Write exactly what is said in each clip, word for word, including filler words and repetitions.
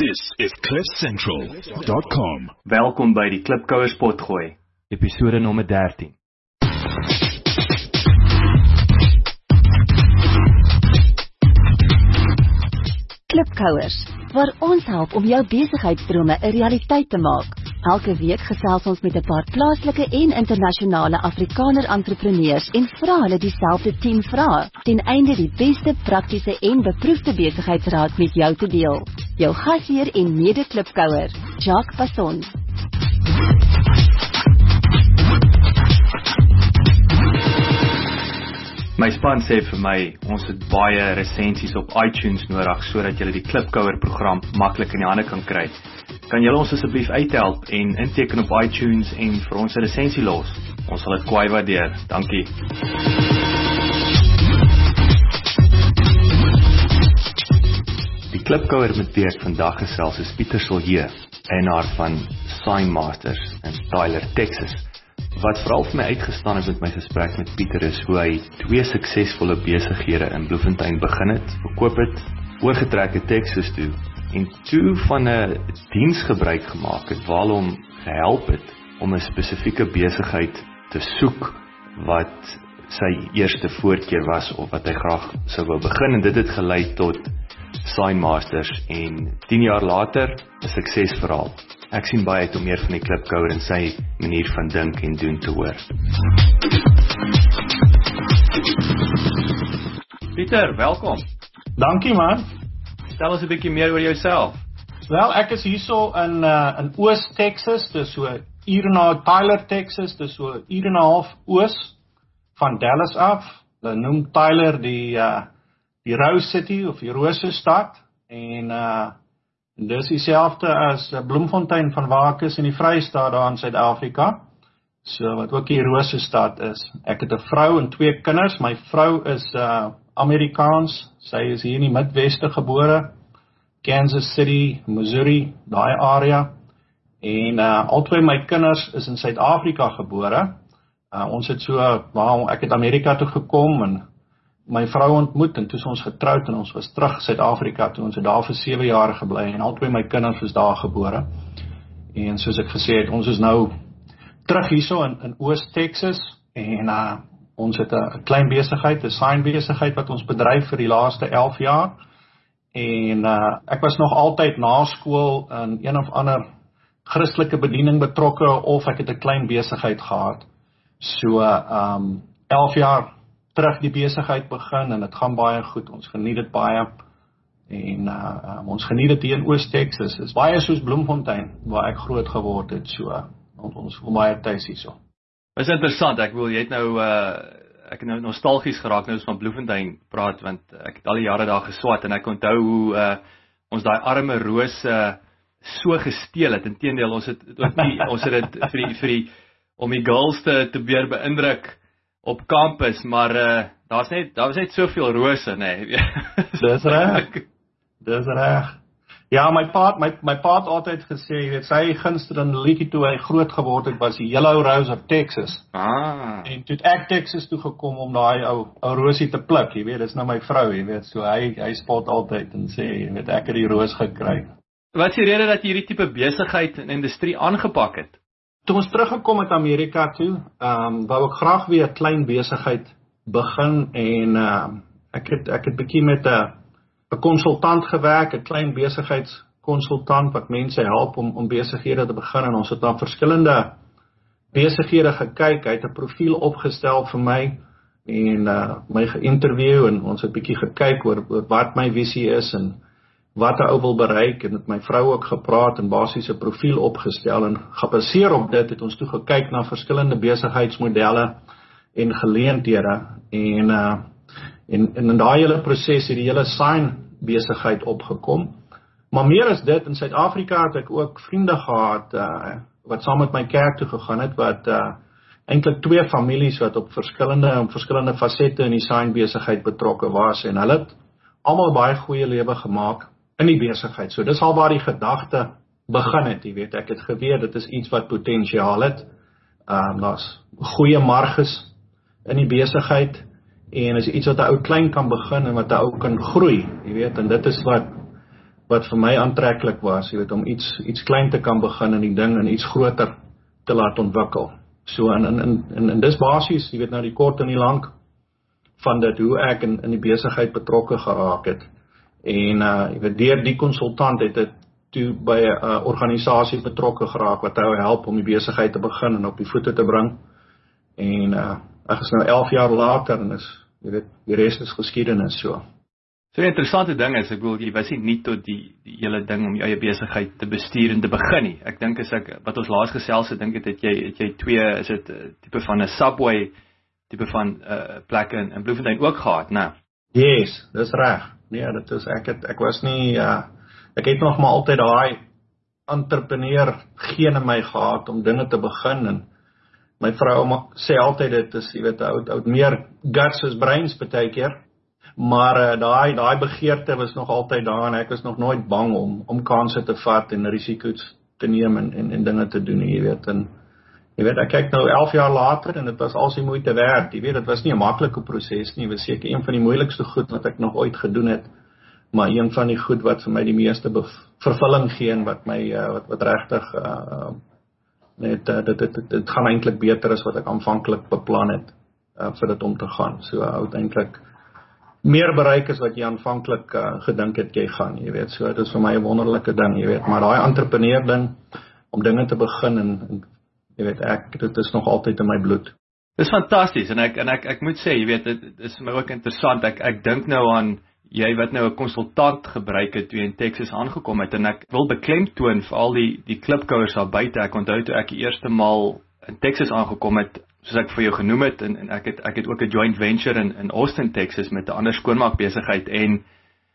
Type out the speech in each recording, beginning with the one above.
This is cliff central dot com. Welkom by die Klipkouers Potgooi, episode nommer dertien. Klipkouers, waar ons help om jou besigheidsdrome 'n realiteit te maak. Elke week gesels ons met 'n paar plaaslike en internasionale Afrikaner entrepreneurs en vra hulle dieselfde tien vrae, ten einde die beste praktiese en beproefde besigheidsraad met jou te deel. Jou gasheer en mede-klipkouer, Jacques Passon. My span sê vir my, ons het baie resensies op iTunes nodig, sodat julle die Klipkouer program maklik in die hande kan kry. Kan julle ons asseblief uithelp en inteken op iTunes en vir ons 'n resensie los? Ons sal dit kwai waardeer. Dankie. Die Klipkouer met wie ek vandag gesels is Pieter Silje, eienaar van Sign Masters in Tyler, Texas. Wat vooral vir my uitgestaan het met my gesprek met Pieter is hoe hy twee suksesvolle besighede in Bloemfontein begin het, verkoop het, oorgetrek het Texas toe, en toe van 'n diens gebruik gemaak het, waar hom gehelp het om 'n spesifieke besigheid te soek wat sy eerste voorkeur was of wat hy graag sou wou begin, en dit het gelei tot Sign Masters en tien jaar later 'n suksesverhaal. Ek sien baie uit om meer van die Klipkouer en sy manier van dink en doen te hoor. Pieter, welkom. Dankie man. Stel ons 'n bietjie meer oor jouself. Wel, ek is hierso in uh, in Oos Texas, dis so uur en 'n half, Tyler, Texas, dis so uur en 'n half oos van Dallas af. Hulle noem Tyler die uh, die Rose City of die Rose stad, en uh, dis dieselfde as Bloemfontein van waar ek is in die Vrystaat daar in Suid-Afrika, so wat ook die Rose stad is. Ek het 'n vrou en twee kinders. My vrou is uh, Amerikaans, sy is hier in die Midweste gebore, Kansas City, Missouri, daai area, en uh, al twee my kinders is in Suid-Afrika gebore. Uh, ons het so, well, ek het Amerika toe gekom en my vrou ontmoet, en toe is ons getroud, en ons was terug Suid-Afrika toe, ons het daar vir sewe jaar gebly, en al twee my kinders is daar gebore, en soos ek gesê het, ons is nou terug hierso in, in Oos Texas, en uh, ons het 'n klein besigheid, 'n sign besigheid wat ons bedryf vir die laaste elf jaar, en uh, ek was nog altyd na skool in een of ander Christelike bediening betrokke, of ek het 'n klein besigheid gehad, so uh, um, elf jaar terug die besigheid begin, en dit gaan baie goed, ons geniet dit baie, en uh, um, ons geniet dit hier in Oos Texas, is baie soos Bloemfontein, waar ek groot geword het, so, uh, ons voel baie thuis hierso. Dit is interessant, ek wil, jy het nou, uh, ek het nou nostalgies geraak, nou is van Bloemfontein praat, want ek het al die jare daar geswat, en ek onthou hoe uh, ons daai arme Roos uh, so gesteel het, inteendeel, ons het, ook nie, ons het het vir die, vir die, om die girls te, te beer beïndruk, op campus, maar uh, daar's net, daar was net soveel rose, nee. Dis reg, dis reg. Ja, my pa, my, my pa het altyd gesê, jy weet, sy gunsteling liedjie toe hy groot geword het, was die Yellow Rose of Texas. Ah. En toe het ek Texas toe gekom om daai ou, ou rosie te pluk, jy weet, dis nou my vrou, jy weet, so hy, hy spot altyd en sê, jy weet, ek het die roos gekry. Wat is die rede dat jy hierdie tipe besigheid en industrie aangepak het? Toe ons teruggekom uit Amerika toe, um, wou ek graag weer 'n klein besigheid begin, en um, ek het ek het bietjie met 'n 'n konsultant gewerk, 'n klein besigheidskonsultant wat mense help om om besighede te begin, en ons het na verskillende besighede gekyk, hy het 'n profiel opgestel vir my en uh, my geïnterview, en ons het bietjie gekyk oor, oor wat my visie is en wat 'n ou wil bereik, en met my vrou ook gepraat en basies 'n profiel opgestel, en gebaseer op dit het ons toe gekyk na verskillende besigheidsmodelle en geleenthede, en uh, en, en in daai hele proses het die hele sign besigheid opgekom. Maar meer as dit, in Suid-Afrika het ek ook vriende gehad uh, wat saam met my kerk toe gegaan het, wat uh, eintlik twee families wat op verskillende op verskillende fasette in die sign besigheid betrokke was, en hulle het almal baie goeie lewe gemaak in die besigheid. So dis al waar die gedagte begin het, jy weet, ek het geweet dit is iets wat potensiaal het. Um, daar's goeie marges in die besigheid, en is iets wat 'n ou klein kan begin en wat 'n ou kan groei, jy weet, en dit is wat wat vir my aantreklik was, jy weet, om iets iets klein te kan begin en die ding en iets groter te laat ontwikkel. So en en en en dis basies, jy weet, nou die kort en die lank van dit hoe ek in in die besigheid betrokke geraak het. En uh jy weet, deur die konsultant het dit toe by 'n uh, organisasie betrokke geraak wat hou help om die besigheid te begin en op die voete te bring. En uh ek is nou elf jaar later en is, jy weet, die res is geskiedenis so. So 'n interessante ding is, ek bedoel, jy was nie nie tot die, die hele ding om jou eie besigheid te bestuur en te begin nie. Ek dink as ek, wat ons laas gesels het, dink ek het jy, het jy twee, is dit tipe van 'n Subway, tipe van uh, plekke in, in Bloemfontein ook gehad, nou? Yes, dis reg. Nee, dit is, ek het, ek was nie, uh, ek het nog maar altyd daai entrepreneur geen in my gehad om dinge te begin, en my vrou sê altyd, dit is, jy weet, oud, oud meer guts as brains partykeer, maar uh, daai, daai begeerte was nog altyd daar, en ek was nog nooit bang om, om kansse te vat en risiko's te neem en, en, en dinge te doen, jy weet, en jy weet, ek kyk nou elf jaar later, en dit was als die moeite werd, jy weet, dit was nie 'n maklike proses nie, dit was seker een van die moeilikste goed wat ek nog ooit gedoen het, maar een van die goed wat vir my die meeste vervulling gee, en wat my, uh, wat, wat regtig, uh, net, uh, dit, dit, dit, dit gaan eintlik beter as wat ek aanvanklik beplan het, uh, vir dit om te gaan, so uh, uiteindelik, meer bereik as wat jy aanvanklik uh, gedink het jy gaan, jy weet, so dit is vir my 'n wonderlike ding, jy weet, maar daai entrepreneur ding, om dinge te begin, en, en jy weet, ek, dit is nog altyd in my bloed. Dit is fantasties, en ek, en ek, ek moet sê, jy weet, dit, dit is my ook interessant, ek, ek dink nou aan, jy wat nou 'n konsultant gebruik het, toe jy in Texas aangekom het, en ek wil beklemtoon vir al die, die klipkouers daar buite, ek onthou toe ek die eerste maal in Texas aangekom het, soos ek vir jou genoem het, en, en ek het, ek het ook 'n joint venture in, in Austin, Texas, met 'n ander skoonmaakbesigheid, en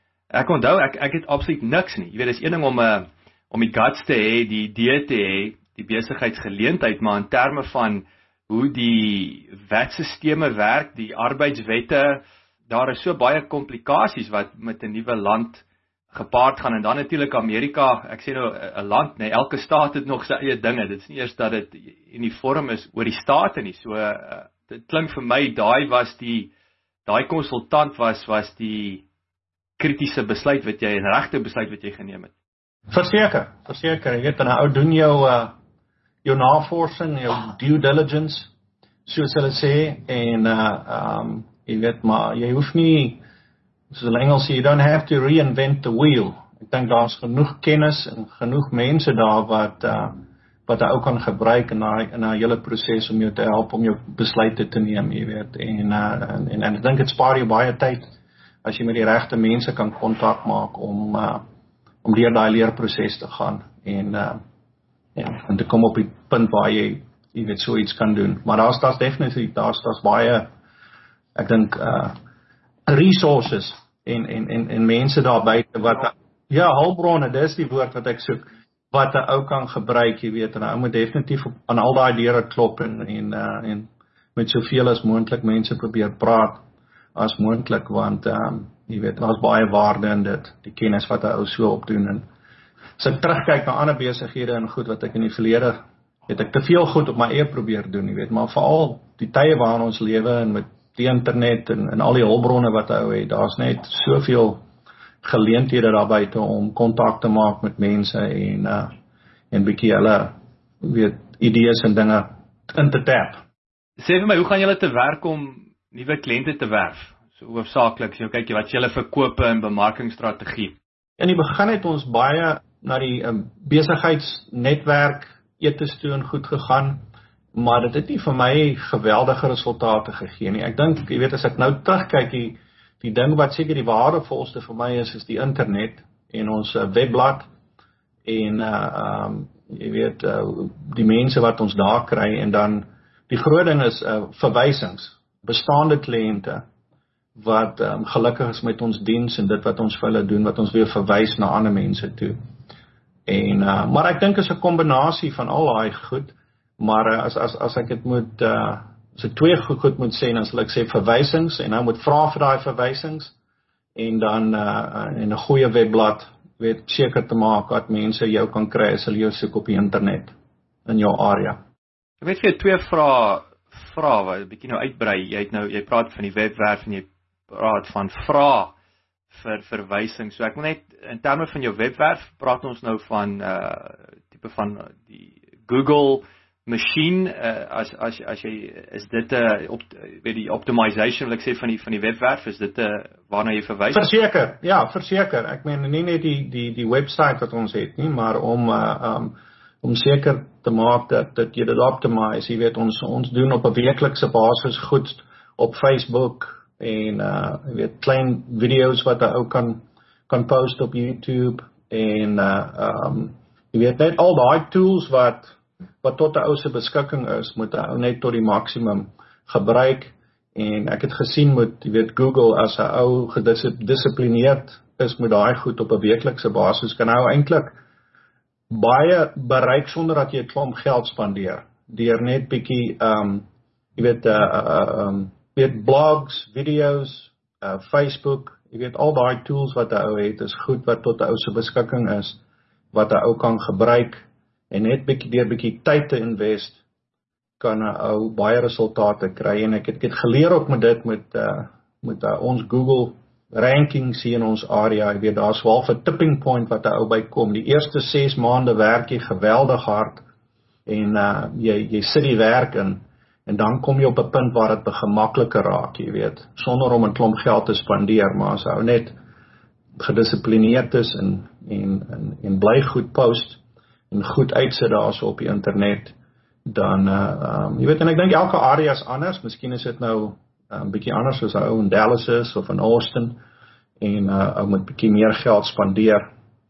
ek onthou, ek, ek het absoluut niks nie, jy weet, dis een ding om, uh, om die guts te hê, die idee te hê, die besigheidsgeleentheid, maar in terme van hoe die wetssisteme werk, die arbeidswette, daar is so baie komplikasies wat met 'n nuwe land gepaard gaan, en dan natuurlik Amerika, ek sê nou 'n land, nee, elke staat het nog sy eie dinge, dit is nie eers dat dit uniform is oor die state nie, so uh, dit klink vir my, daai was die, daai konsultant was, was die kritiese besluit wat jy, en regte besluit wat jy geneem het. Verseker, verseker, jy weet, en ou doen jou, uh, jou navorsing, jou due diligence, soos hulle sê, en, uh, um, jy weet, maar jy hoef nie, soos in Engels sê, you don't have to reinvent the wheel. Ek dink daar is genoeg kennis en genoeg mense daar wat, uh, wat jy ook kan gebruik in daai in daai hele proses om jou te help om jou besluite te neem, jy weet, en, uh, en, en, en ek dink dit spaar jou baie tyd, as jy met die regte mense kan kontak maak, om, uh, om deur daai leerproses te gaan, en, uh, ja, en te kom op die punt waar jy, jy weet, so iets kan doen, maar daar is, daar is definitief, daar is, daar is baie, ek dink, uh, resources, en, en, en, en mense daar buite, wat, ja, hulpbronne, dis die woord wat ek soek, wat 'n ou kan gebruik, jy weet, en 'n ou moet definitief op, aan al daai deure klop, en, en, uh, en met soveel as moontlik mense probeer praat, as moontlik, want, um, jy weet, daar is baie waarde in dit, die kennis wat 'n ou so opdoen, en as ek terugkyk na ander besighede en goed wat ek in die verlede, het ek te veel goed op my eie probeer doen, jy weet, maar veral die tye waarin ons lewe, en met die internet, en, en al die hulpbronne wat hou het, daar is net soveel geleenthede daar buite om kontak te maak met mense, en, uh, en bietjie hulle, weet, idees en dinge in te tap. Sê vir my, hoe gaan julle te werk om nuwe kliënte te werf? So hoofsaaklik, so kyk jy, wat julle verkope en bemarkingsstrategie? In die begin het ons baie na die um, besigheidsnetwerk etes toe en goed gegaan, maar dit het nie vir my geweldige resultate gegee nie. Ek dink, jy weet, as ek nou terugkyk, die, die ding wat seker die waardevolste vir my is, is die internet, en ons uh, webblad, en, uh, um, jy weet, uh, die mense wat ons daar kry, en dan, die groot ding is, uh, verwysings, bestaande kliënte, wat um, gelukkig is met ons diens, en dit wat ons vir hulle doen, wat ons weer verwys na ander mense toe. En, uh, maar ek dink is 'n kombinasie van al daai goed, maar uh, as, as, as ek het moet, uh, as ek twee goed, goed moet sê, dan sal ek sê verwysings, en nou moet vra vir daai verwysings, en dan uh, en 'n goeie webblad, weet, seker te maak dat mense jou kan kry as hulle jou soek op die internet, in jou area. Ek weet vir jou twee vrae, vrae wat 'n bietjie nou uitbrei, jy het nou, jy praat van die webwerf, en jy praat van vra vir verwysing. So ek wil net in terme van jou webwerf praat ons nou van uh tipe van die Google machine uh, as as as jy is dit 'n uh, op weet die optimization wil ek sê van die van die webwerf is dit 'n uh, waarna jy verwys? Verseker, ja, verseker. Ek meen nie net die die die webwerf wat ons het nie, maar om uh, um om seker te maak dat dat jy dit optimize. Jy weet ons ons doen op 'n weeklikse basis goed op Facebook en uh jy weet klein video's wat jy ook kan kan post op YouTube en uh um jy weet net al daai tools wat wat tot 'n ou se beskikking is, moet 'n ou net tot die maksimum gebruik en ek het gesien met jy weet Google as 'n ou gedisiplineerd is met daai goed op 'n weeklikse basis kan ou eintlik baie bereik sonder dat jy 'n klomp geld spandeer deur net bietjie um jy weet uh, uh um jy weet blogs, video's, uh, Facebook, jy weet al daai tools wat 'n ou het is goed wat tot 'n ou se beskikking is wat 'n ou kan gebruik en net bietjie deur bietjie tyd te invest kan 'n ou baie resultate kry en ek het, ek het geleer ook met dit met uh, met uh, ons Google rankings hier in ons area. Jy weet daar's wel 'n tipping point wat 'n ou by kom. Die eerste ses maande werk jy geweldig hard en uh, jy jy sit die werk in en dan kom jy op 'n punt waar dit begin makliker raak, jy weet, sonder om 'n klomp geld te spandeer, maar as ou net gedissiplineerd is en en en, en bly goed post en goed uitsit daarso op die internet, dan uh, um, jy weet en ek dink elke area is anders. Miskien is dit nou 'n um, bietjie anders as ou in Dallas is of in Austin en uh, ou moet bietjie meer geld spandeer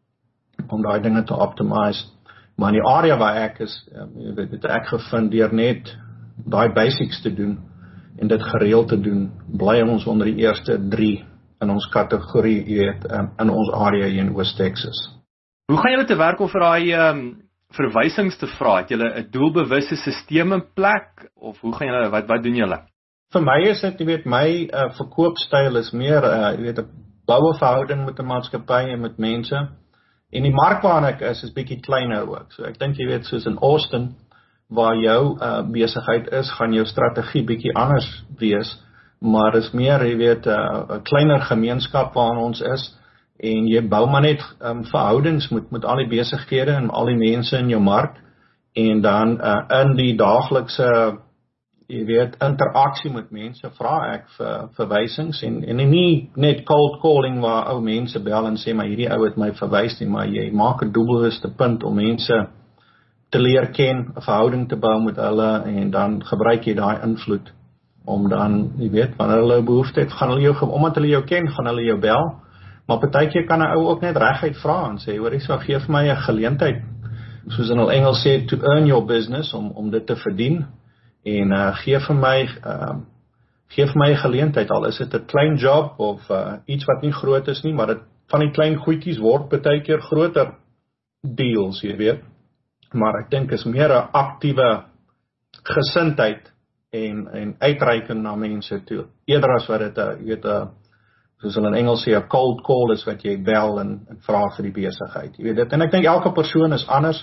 om daai dinge te optimize. Maar in die area waar ek is, um, jy weet, het ek gevind deur net daai basics te doen en dit gereeld te doen, bly ons onder die eerste drie in ons kategorie, jy weet, um, in ons area hier in Oos-Texas. Hoe gaan julle te werk om vir daai um, verwysings te vra? Het julle 'n doelbewuste stelsel in plek of hoe gaan julle wat wat doen julle? Vir my is dit, jy weet, my uh, verkoopstyl is meer, uh, jy weet, 'n boue verhouding met 'n maatskappy en met mense. En die mark waarna ek is is bietjie kleiner ook. So ek dink jy weet soos in Austin waar jou uh, besigheid is, gaan jou strategie bietjie anders wees, maar is meer, jy weet, 'n uh, kleiner gemeenskap waarin ons is en jy bou maar net um, verhoudings met met al die besighede en al die mense in jou mark en dan uh, in die daaglikse jy weet interaksie met mense vra ek vir verwysings en en nie net cold calling waar ou mense bel en sê maar hierdie ou het my verwys nie, maar jy maak 'n doelbewuste punt om mense te leer ken, 'n verhouding te bou met hulle en dan gebruik jy daai invloed om dan, jy weet, wanneer hulle behoefte het, gaan hulle jou, omdat hulle jou ken, gaan hulle jou bel, maar partykeer kan 'n ou ook net reguit vra en sê, hoor, ek sal gee vir my 'n geleentheid, soos in al Engels sê, to earn your business, om om dit te verdien, en uh, gee vir my, uh, gee vir my 'n geleentheid, al is dit 'n klein job, of uh, iets wat nie groot is nie, maar dit, van die klein goedjies word partykeer groter deals, jy weet, maar ek dink is meer 'n aktiewe gesindheid en en uitreiking na mense toe. Eerder as wat dit 'n jy weet 'n soos hulle in Engels sê 'n cold call is wat jy bel en, en vra vir die besigheid. Jy weet dit. En ek dink elke persoon is anders.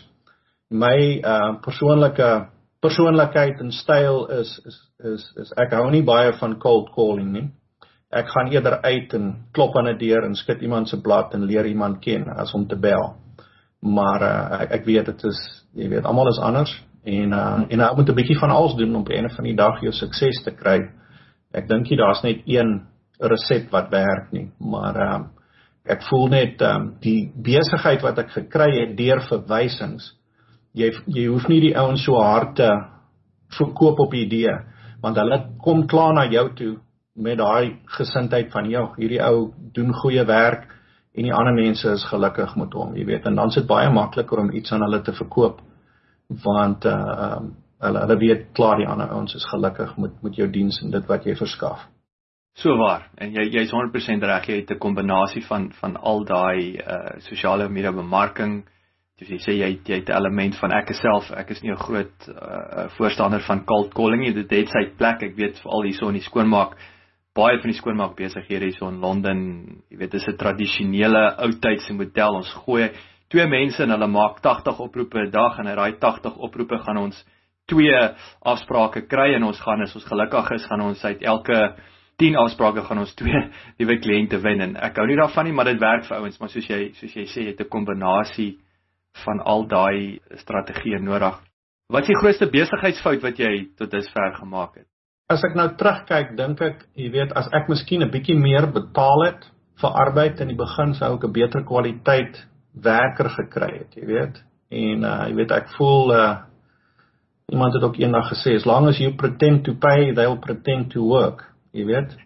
My uh persoonlike persoonlikheid en styl is is is is ek hou nie baie van cold calling nie. Ek gaan eerder uit en klop aan 'n deur en skud iemand se blad en leer iemand ken as om te bel. Maar uh, ek, ek weet dit is, jy weet, almal is anders en uh, en ek moet 'n bietjie van alles doen om op 'n einde van die dag jou sukses te kry. Ek dink jy daar's net een resep wat werk nie, maar um, ek voel net um, die besigheid wat ek gekry het deur verwysings. Jy jy hoef nie die ouens so hard te verkoop op idee, want hulle kom klaar na jou toe met daai gesindheid van jou, hierdie ou doen goeie werk en die ander mense is gelukkig met hom, jy weet, en dan is dit baie makliker om iets aan hulle te verkoop, want uh, um, hulle, hulle weet klaar die ander ouens is gelukkig met, met jou diens en dit wat jy verskaf. So waar, en jy jy is honderd persent reg, jy het 'n kombinasie van van al daai uh, sosiale media bemarking. Dus jy sê jy, jy het 'n element van ek is self, ek is nie 'n groot uh, voorstander van cold calling nie, dit het sy plek, ek weet veral hierso in die skoonmaak, baie van die skoonmaak besighede hierso in Londen, jy weet, dis 'n tradisionele oudtydse model, ons gooi twee mense en hulle maak tagtig oproepe 'n dag en uit daai tagtig oproepe gaan ons twee afsprake kry en ons gaan, as ons gelukkig is, gaan ons uit elke tien afsprake gaan ons twee nuwe kliënte wen, en ek hou nie daarvan nie, maar dit werk vir ouens, maar soos jy, soos jy sê, jy het 'n kombinasie van al daai strategieë nodig. Wat is die grootste besigheidsfout wat jy tot dusver gemaak het? As ek nou terugkyk, dink ek, jy weet, as ek miskien 'n bietjie meer betaal het vir arbeid in die begin, sou ek 'n beter kwaliteit werker gekry het, jy weet. En uh, jy weet, ek voel uh, iemand het ook eendag gesê, as long as you pretend to pay, they'll pretend to work, jy weet.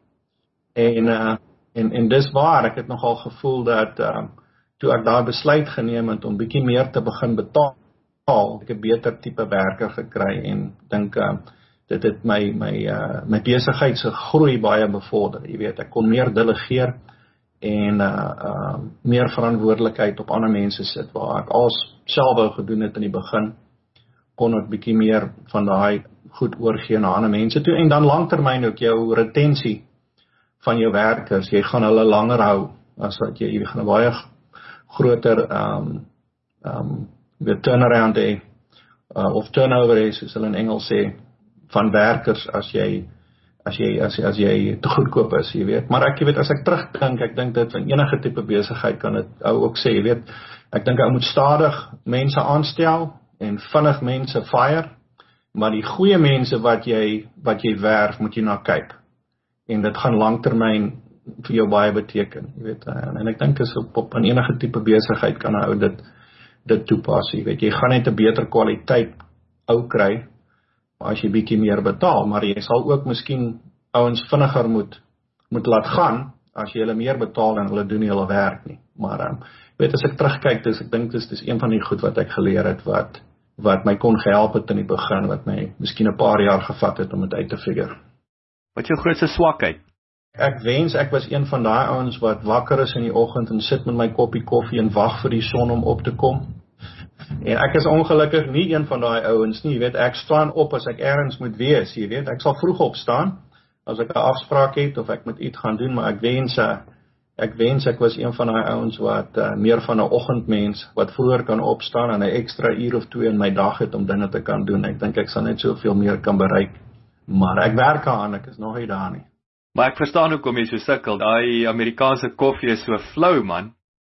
En uh, en en dis waar, ek het nogal gevoel dat uh, toe ek daar besluit geneem het om bietjie meer te begin betaal, ek 'n beter tipe werker gekry, en dink uh, dit het my my uh, my besigheid se groei baie bevorder, jy weet. Ek kon meer delegeer en uh, uh, meer verantwoordelikheid op ander mense sit, waar ek alles self wou gedoen het in die begin, kon ek bietjie meer van daai goed oorgee na ander mense toe, en dan langtermyn ook jou retensie van jou werkers, jy gaan hulle langer hou, as wat jy, jy gaan 'n baie groter um, um, weer turnaround hê, uh, of turnover hê, soos hulle in Engels sê, van werkers, as jy as jy, as, as jy te goedkoop is, jy weet. Maar ek, jy weet, as ek terugdink, ek dink dit van enige tipe besigheid kan dit ou ook sê, jy weet, ek dink ou moet stadig mense aanstel, en vinnig mense fire, maar die goeie mense wat jy, wat jy werf, moet jy na kyk, en dit gaan langtermyn vir jou baie beteken, jy weet, en, en ek dink is op, op in enige tipe besigheid kan ou dit, dit toepas, jy weet, jy gaan net 'n beter kwaliteit ou kry, as jy bietjie meer betaal, maar jy sal ook miskien ouens vinniger moet, moet laat gaan, as jy hulle meer betaal en hulle doen nie hulle werk nie. Maar, um, weet, as ek terugkyk, dis, ek dink dis, dis een van die goed wat ek geleer het, wat, wat my kon gehelp het in die begin, wat my miskien 'n paar jaar gevat het om dit uit te figure. Wat is jou grootste swakheid? Ek wens ek was een van daai ouens wat wakker is in die oggend en sit met my koppie koffie en wag vir die son om op te kom. En ek is ongelukkig nie een van daai ouens nie, jy weet, ek staan op as ek ergens moet wees, jy weet, ek sal vroeg opstaan, as ek 'n afspraak het, of ek moet iets gaan doen, maar ek wens, ek wens ek was een van daai ouens wat uh, meer van 'n oggendmens, wat vroeër kan opstaan en 'n ekstra uur of twee in my dag het om dinge te kan doen. Ek dink ek sal net soveel meer kan bereik, maar ek werk aan, ek is nog nie daar nie. Maar ek verstaan hoekom jy so sukkel, daai Amerikaanse koffie is so flou, man.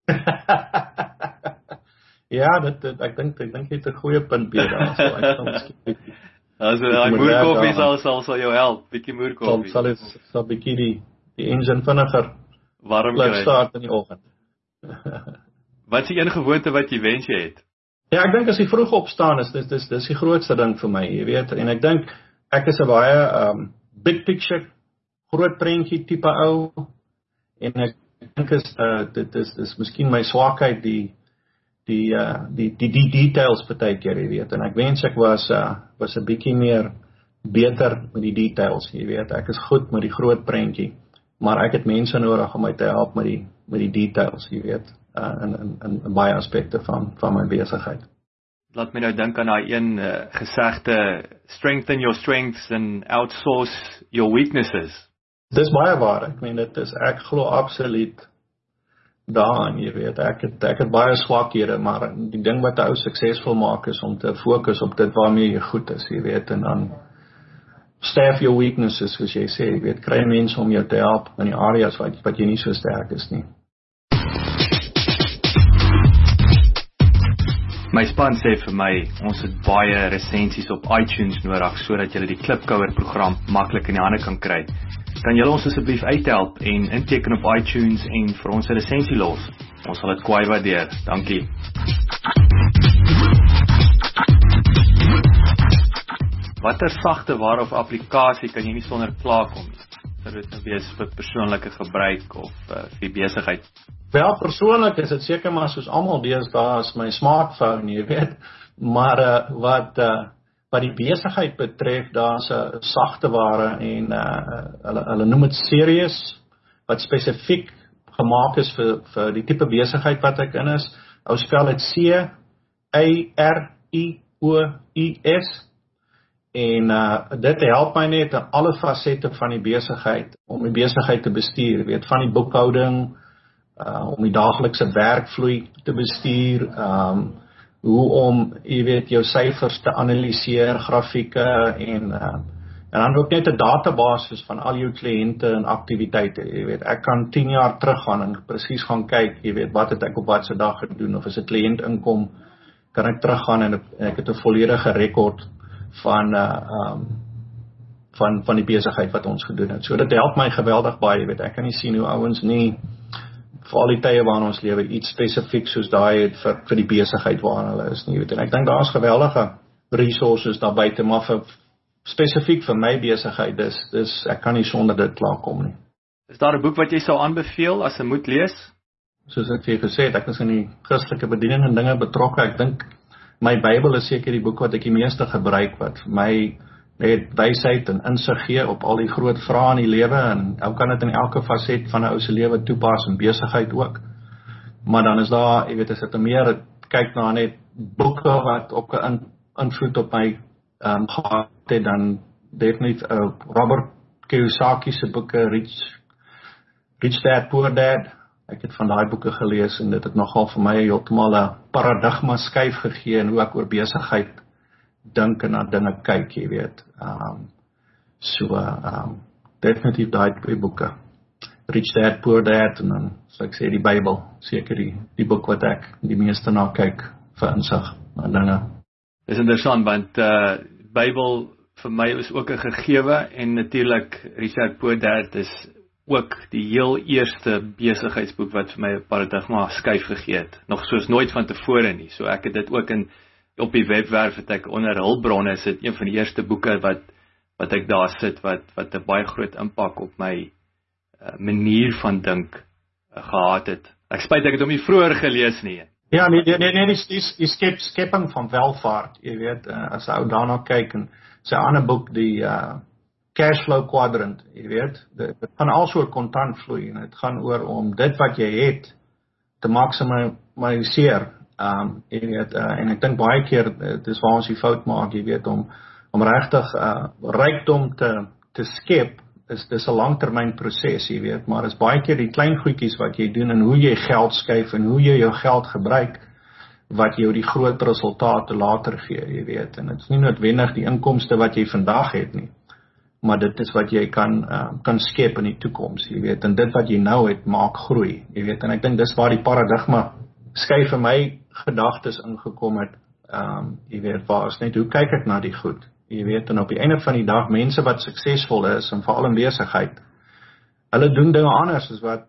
Ja, dit, dit, ek dink ek dink jy het 'n goeie punt by daar, so ek sal miskien Also, daai moerkoffie sal, sal, sal jou help, bietjie moerkoffie. Sal, sal het, sal bietjie die, die engine vinniger warm kry. Start in die oggend. Wat is die een gewoonte wat jy wens jy het? Ja, ek dink as jy vroeg opstaan is, dis, dis, dis die grootste ding vir my, jy weet, en ek dink, ek is 'n baie um, big picture, groot prentjie tipe ou, en ek dink is, uh, dit is, dis miskien my swakheid, die die uh, die die die details partykeer, jy weet, en ek wens ek was uh, was 'n bietjie meer beter met die details, jy weet, ek is goed met die groot prentjie, maar ek het mense nodig om my te help met die met die details, jy weet, uh, in in in baie aspekte van van my besigheid. Laat my nou dink aan daai een uh, gesegde, strengthen your strengths and outsource your weaknesses. Dis baie waar, ek meen dit is, ek glo absoluut daaraan, jy weet, ek het, ek het baie swakhede, maar die ding wat ou suksesvol maak is om te fokus op dit waarmee jy goed is, jy weet, en dan staff your weaknesses, soos jy sê, jy weet, kry mense om jou te help in die areas wat, wat jy nie so sterk is nie. My span sê vir my, ons het baie resensies op iTunes nodig, sodat julle die Klipkouer program maklik in die hande kan kry. Kan julle ons asseblief uithelp en inteken op iTunes en vir ons 'n resensie los? Ons sal dit kwai waardeer. Dankie. Watter sagte ware of applikasie kan jy nie sonder klaarkom nie? Sou dit nou wees vir persoonlike gebruik of uh, vir besigheid? Wel, persoonlik is dit seker maar soos almal deesdae is my smartphone, jy weet, maar uh, wat uh, wat die besigheid betref, daar's 'n sagte ware en uh, hulle hulle noem dit Sirius, wat spesifiek gemaak is vir vir die tipe besigheid wat ek in is. Ou spel dit C A R I O U S. En uh, dit help my net in alle fasette van die besigheid, om die besigheid te bestuur, weet, van die boekhouding, uh, om die daaglikse werkvloei te bestuur, um, hoe om, jy weet, jou syfers te analiseer, grafieke en uh, En dan ook net 'n database van al jou kliënte en aktiwiteite, jy weet. Ek kan tien jaar teruggaan en presies gaan kyk, jy weet, wat het ek op watter dag gedoen, of as 'n kliënt inkom, kan ek teruggaan en ek het 'n volledige rekord van uh, um, van van die besigheid wat ons gedoen het. So dit help my geweldig baie, jy weet. Ek kan nie sien hoe ouens nie vir al die tye waarin ons lewe iets spesifiek soos daai het vir vir die besigheid waarin hulle is nie, jy weet. En ek dink daar is geweldige resources daar buite, maar vir spesifiek vir my besigheid, dis, dis, ek kan nie sonder dit klaarkom nie. Is daar 'n boek wat jy sou aanbeveel as 'n moet lees? Soos ek vir gesê het, ek is in die Christelike bediening en dinge betrokke. Ek dink my Bybel is seker die boek wat ek die meeste gebruik, wat vir my net wysheid en insig gee op al die groot vrae in die lewe, en ou kan dit in elke faset van 'n ou se lewe toepas, en besigheid ook. Maar dan is daar, jy weet, as ek meer kyk na net boeke wat ook 'n invloed op my um, gehad het, dan definitief uh, Robert Kiyosaki se boeke, Rich, Rich Dad, Poor Dad. Ek het van daai boeke gelees, en dit het nogal vir my heeltemal 'n paradigma skuif gegee in hoe ek oor besigheid dink en na dinge kyk, jy weet. Um, so, um, definitief daai boeke. Rich Dad, Poor Dad, en dan, so ek sê, die Bybel, seker die, die boek wat ek die meeste na kyk, vir insig, en dinge. Dis interessant, want uh, Bybel vir my is ook 'n gegewe, en natuurlik Richard Poor Dad is ook die heel eerste besigheidsboek wat vir my 'n paradigma skuif gegee het, nog soos nooit van tevore nie. So ek het dit ook in op die webwerf het ek onder hulpbronne, is dit een van die eerste boeke wat wat ek daar sit wat wat 'n baie groot impak op my uh, manier van dink uh, gehad het. Ek spyt ek het hom nie vroeër gelees nie. Ja, nee, nee, nee, nee die, die, die skep, skepping van welvaart, jy weet, uh, as ou daarna kyk, en sy ander boek, die uh, Cashflow Quadrant, jy weet, dit, dit gaan also oor kontant vloei, en dit gaan oor om dit wat jy het, te maximaliseer, um, jy weet, uh, en ek dink baie keer, dit is waar ons die fout maak, jy weet, om, om regtig uh, rykdom te, te skep, is dis 'n langtermyn proses, jy weet, maar is baie keer die klein goedjies wat jy doen, en hoe jy geld skuif, en hoe jy jou geld gebruik, wat jou die groot resultate later gee, jy weet, en dit is nie noodwendig die inkomste wat jy vandag het nie, maar dit is wat jy kan, uh, kan skep in die toekoms, jy weet, en dit wat jy nou het, maak groei, jy weet, en ek dink dis waar die paradigma skuif vir my gedagtes ingekom het, um, jy weet, waar is net, hoe kyk ek na die goed, jy weet, en op die einde van die dag, mense wat suksesvol is, en veral in besigheid, hulle doen dinge anders as wat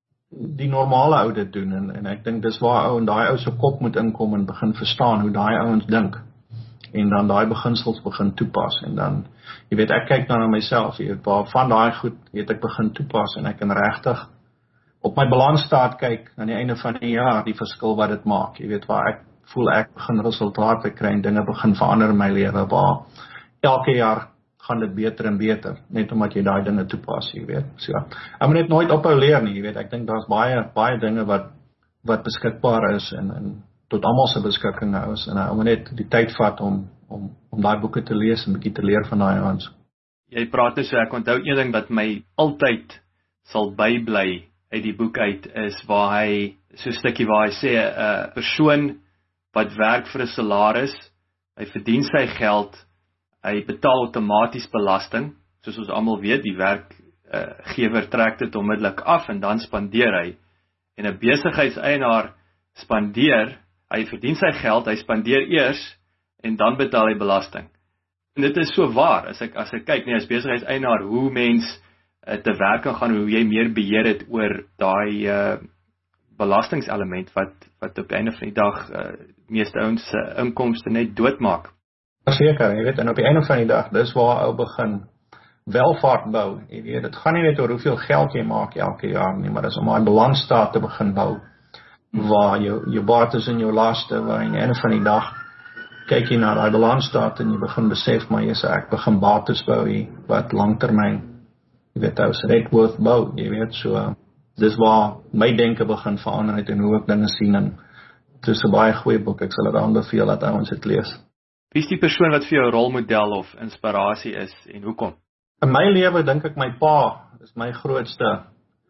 die normale ou dit doen, en, en ek dink dis waar ou en daai ou se kop moet inkom en begin verstaan hoe daai ouens dink, en dan daai beginsels begin toepas, en dan, jy weet, ek kyk dan na myself, jy weet, waar van daai goed, weet ek begin toepas, en ek kan regtig op my balansstaat kyk, aan die einde van die jaar, die verskil wat dit maak, jy weet, waar ek voel ek begin resultate kry, en dinge begin verander in my lewe, waar elke jaar gaan dit beter en beter, net omdat jy daai dinge toepas, jy weet, so, ek moet net nooit ophou leer nie, jy weet, ek dink daar's baie, baie dinge wat, wat beskikbaar is, en, en tot almal se beskikking nou is, en ek moet net die tyd vat om, om, om daai boeke te lees, en 'n bietjie te leer van daai ouens. Jy praat dus, so ek onthou een ding wat my altyd sal bybly uit die boek uit, is waar hy, so 'n stukkie waar hy sê, 'n uh, persoon wat werk vir 'n salaris, hy verdien sy geld, hy betaal outomaties belasting, soos ons almal weet, die werkgewer uh, trek dit onmiddellik af, en dan spandeer hy, en 'n besigheidseienaar spandeer, hy verdien sy geld, hy spandeer eers, en dan betaal hy belasting. En dit is so waar, as ek, as ek kyk, nee, as besigheidseienaar, hoe mens uh, te werk kan gaan, hoe jy meer beheer het oor daai uh, belastingselement, wat, wat op die einde van die dag, uh, meeste ouens uh, inkomste net doodmaak. Seker, jy weet, en op die einde van die dag, dis waar ou begin welvaart bou, jy weet, dit gaan nie net oor hoeveel geld jy maak elke jaar nie, maar dis om daai balansstaat te begin bou, waar jou, jou bates en jou laste, waar aan die einde van die dag, kyk jy na daai balansstaat, en jy begin besef, maar jy sê, ek begin bates bou hier, wat langtermyn, jy weet, ou se net worth bou, jy weet, so, dis waar my denke begin verander het, en hoe ek dinge sien, en het is 'n baie goeie boek, ek sal dit aanbeveel dat ouens dit lees. Wie is die persoon wat vir jou rolmodel of inspirasie is, en hoekom? In my lewe dink ek my pa is my grootste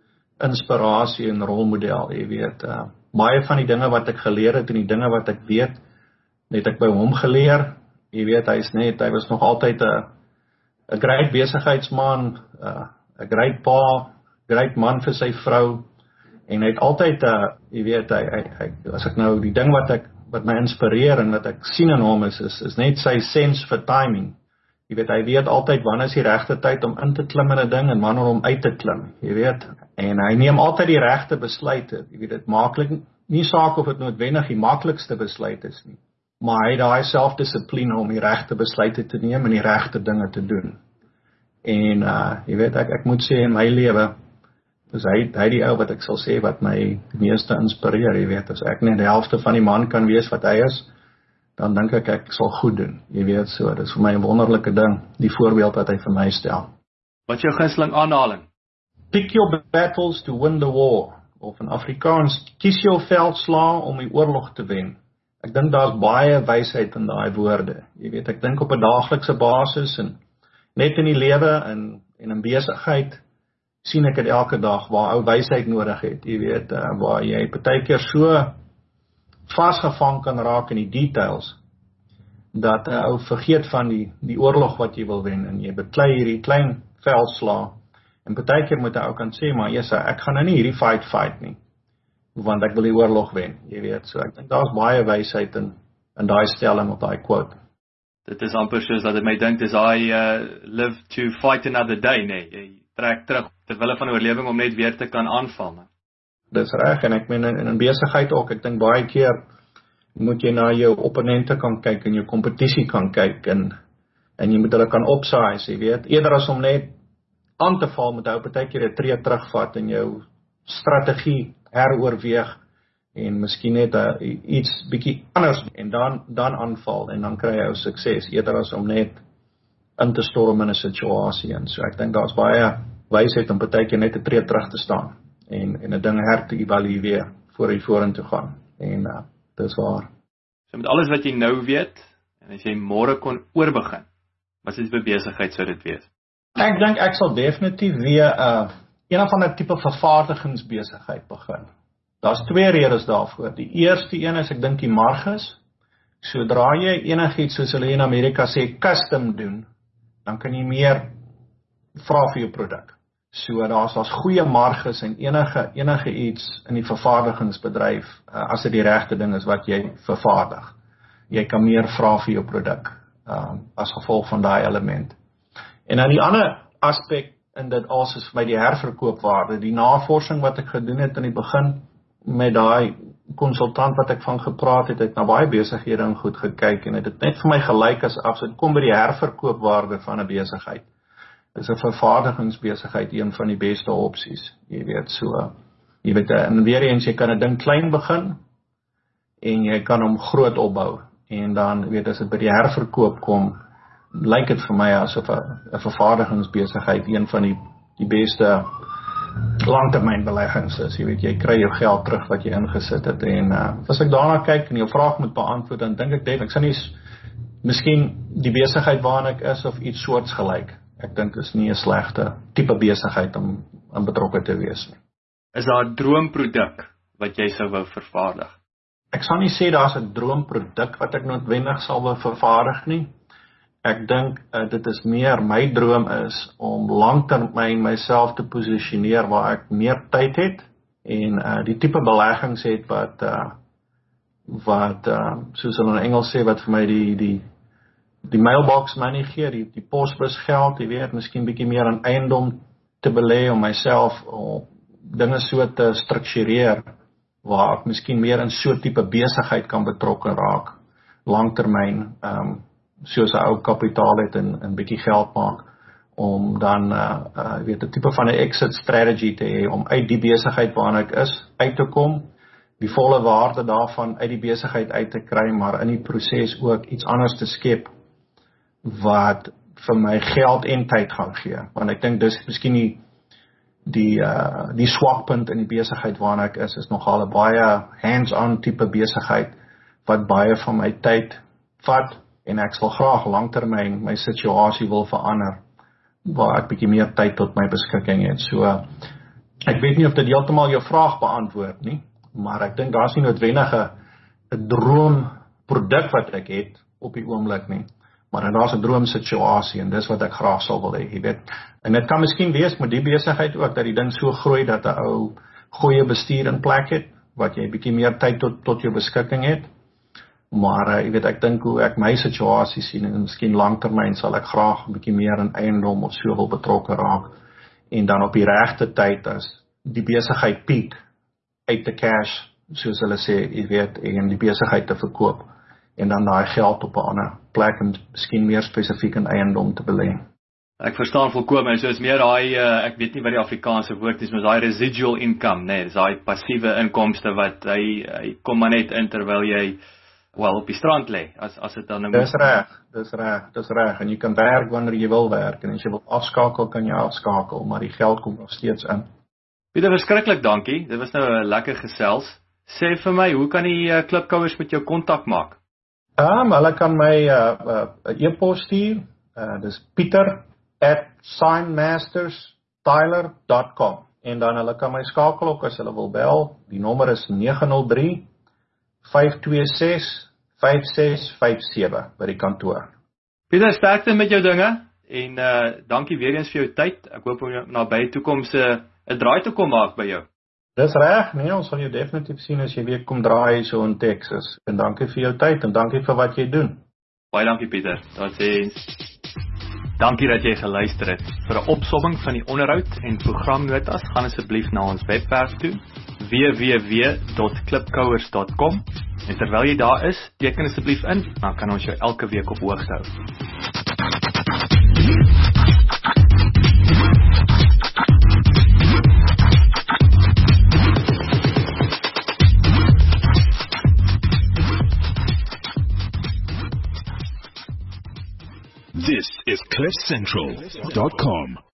inspirasie en rolmodel, jy weet. Uh, baie van die dinge wat ek geleer het en die dinge wat ek weet, het ek by hom geleer. Jy weet, hy is net, hy was nog altyd 'n 'n great besigheidsman, 'n uh, great pa, great man vir sy vrou, en hy het altyd, uh, jy weet, hy, hy, hy, as ek nou, die ding wat ek, wat my inspireer en wat ek sien in hom is, is, is net sy sense vir timing. Jy weet, hy weet altyd wanneer is die regte tyd om in te klim in 'n ding en wanneer om uit te klim, jy weet. En hy neem altyd die regte besluite. Jy weet, dit maaklik nie saak of dit noodwendig die maklikste besluit is nie, maar hy het daai selfdissipline om die regte besluite te neem en die regte dinge te doen. En uh, jy weet, ek ek moet sê in my lewe, dus hy hy die ou wat ek sal sê wat my die meeste inspireer, jy weet, as ek net die helfte van die man kan wees wat hy is, dan dink ek ek sal goed doen, jy weet so, dit is vir my 'n wonderlike ding, die voorbeeld wat hy vir my stel. Wat is jou gunsteling aanhaling? Pick your battles to win the war, of in Afrikaans, kies jou veldslae om die oorlog te wen. Ek dink daar's baie wysheid in daai woorde, jy weet, ek dink op 'n daaglikse basis, en net in die lewe, en, en in besigheid, sien ek dit elke dag, waar ou wysheid nodig het, jy weet, uh, waar jy partykeer so vasgevang kan raak in die details, dat uh, ou vergeet van die, die oorlog wat jy wil wen, en jy beklei hierdie klein veldslae, en partykeer moet hy ook kan sê, maar yes, ek gaan nou nie hierdie fight fight nie, want ek wil die oorlog wen, jy weet, so ek dink daar's baie wysheid in, in daai stelling of daai quote. Dit is amper soos dat dit my dink, dis I uh, live to fight another day, nee, jy trek terug, terwille van oorlewing om net weer te kan aanval, nee. Dis reg, en ek meen in, in besigheid ook, ek dink baie keer, moet jy na jou opponente kan kyk, en jou kompetisie kan kyk, en, en jy moet hulle kan opsize, jy weet, eerder as om net aan te val, moet hy op 'n tydjie 'n tree terugvat, en jou strategie heroorweeg, en miskien net uh, iets bietjie anders, en dan, dan aanval, en dan kry jy jou sukses, eerder as om net in te storm in 'n situasie, en so ek dink daar's baie wysheid om partykeer net 'n tree terug te staan, en, en 'n ding her te evalueer, voor jy vorentoe gaan, en uh, dis waar. So met alles wat jy nou weet, en as jy môre kon oorbegin, wat is die besigheid sou dit wees? Ek dink ek sal definitief weer uh, een of ander tipe vervaardigingsbesigheid begin. Daar's twee redes daarvoor. Die eerste een is, ek dink die marges, sodra jy enigiets soos hulle in Amerika sê, custom doen, dan kan jy meer vra vir jou produk. So daar's daar's goeie marges en enige enige iets in die vervaardigingsbedryf, uh, as dit die regte ding is wat jy vervaardig. Jy kan meer vra vir jou produk, uh, as gevolg van daai element. En dan die ander aspek in dit alles is vir my die herverkoopwaarde, die navorsing wat ek gedoen het in die begin, met daai konsultant wat ek van gepraat het, het na baie besighede en goed gekyk, en het het net vir my gelyk as as dit kom by die herverkoopwaarde van 'n besigheid. Is 'n vervaardigingsbesigheid een van die beste opsies, jy weet, so, jy weet, en weer eens, jy kan 'n ding klein begin, en jy kan hom groot opbou, en dan, weet, as dit by die herverkoop kom, lyk dit vir my asof 'n vervaardigingsbesigheid een van die, die beste langtermynbeleggings is, jy weet, jy kry jou geld terug wat jy ingesit het, en uh, as ek daarna kyk, en jou vraag moet beantwoord, dan dink ek, Dave, ek sal nie, miskien die besigheid waarin ek is, of iets soortgelyk. Ek dink is nie 'n slegte tipe besigheid om aan betrokke te wees nie. Is daar 'n droomproduk wat jy sou wou vervaardig? Ek sal nie sê daar's 'n droomproduk wat ek noodwendig sal wou vervaardig nie. Ek dink uh, dit is meer, my droom is om langtermyn myself te posisioneer waar ek meer tyd het, en uh, die tipe beleggings het wat, uh, wat uh, soos hulle in Engels sê, wat vir my die, die die mailbox money gee, die, die posbus geld, jy weet, miskien bietjie meer aan eiendom te belê, om myself om dinge so te struktureer, waar ek miskien meer in so tipe besigheid kan betrokke raak, langtermyn, um, soos 'n ou kapitaal het en 'n bietjie geld maak, om dan, uh, uh, weet, 'n tipe van 'n exit strategy te hê, om uit die besigheid waarin ek is, uit te kom, die volle waarde daarvan uit die besigheid uit te kry, maar in die proses ook iets anders te skep, wat vir my geld en tyd gaan gee, want ek dink dis miskien die die, uh, die swakpunt in die besigheid waarin ek is, is nogal 'n baie hands-on tipe besigheid, wat baie van my tyd vat, en ek sal graag langtermyn my situasie wil verander, waar ek bietjie meer tyd tot my beskikking het. So, ek weet nie of dit heeltemal jou vraag beantwoord nie, maar ek dink daar's nie noodwendig 'n droomproduk wat ek het op die oomblik nie, Maar en daar's 'n droomsituasie en dis wat ek graag sou wil hê, jy weet. En dit kan miskien wees met die besigheid ook dat die ding so groei dat 'n ou goeie bestuur in plek het, wat jy bietjie meer tyd tot tot jou beskikking het. Maar uh, jy weet ek dink hoe ek my situasie sien en miskien langtermyn sal ek graag 'n bietjie meer in eiendom of so wil betrokke raak en dan op die regte tyd as die besigheid piek uit te cash, soos hulle sê, jy weet, en die besigheid te verkoop en dan daai geld op 'n ander plek en miskien meer spesifiek in eiendom te belê. Ek verstaan volkome, so is meer daai uh, ek weet nie wat die Afrikaanse woord is, maar daai residual income, nee, dis daai passiewe inkomste wat hy, hy kom maar net in terwyl jy wel op die strand lê, as as dit dan nou Dis reg, dis reg, dis reg en jy kan werk wanneer jy wil werk en as jy wil afskakel kan jy afskakel, maar die geld kom nog steeds in. Pieter, verskriklik dankie. Dit was nou 'n lekker gesels. Sê vir my, hoe kan die uh, klipkouers met jou kontak maak? Ehm, um, hulle kan my 'n uh, uh, e-pos stuur. Uh, dis Pieter at signmasters tyler dot com en dan hulle kan my skakel ook as hulle wil bel. Die nommer is nege nul drie vyf twee ses vyf ses vyf sewe by die kantoor. Pieter, sterkte met jou dinge en uh, dankie weer eens vir jou tyd. Ek hoop om jou nabye toekoms 'n uh, 'n draai te kom maak by jou. Dis reg, nee, ons sal jou definitief sien as jy weer kom draai so in Texas. En dankie vir jou tyd en dankie vir wat jy doen. Baie dankie Pieter. Totsiens. Dankie dat jy geluister het. Vir 'n opsomming van die onderhoud en programnotas, gaan asseblief na ons webwerf toe, w w w dot klipkouers dot com. En terwyl jy daar is, teken asseblief in, dan kan ons jou elke week op hoogte hou. This is cliff central dot com.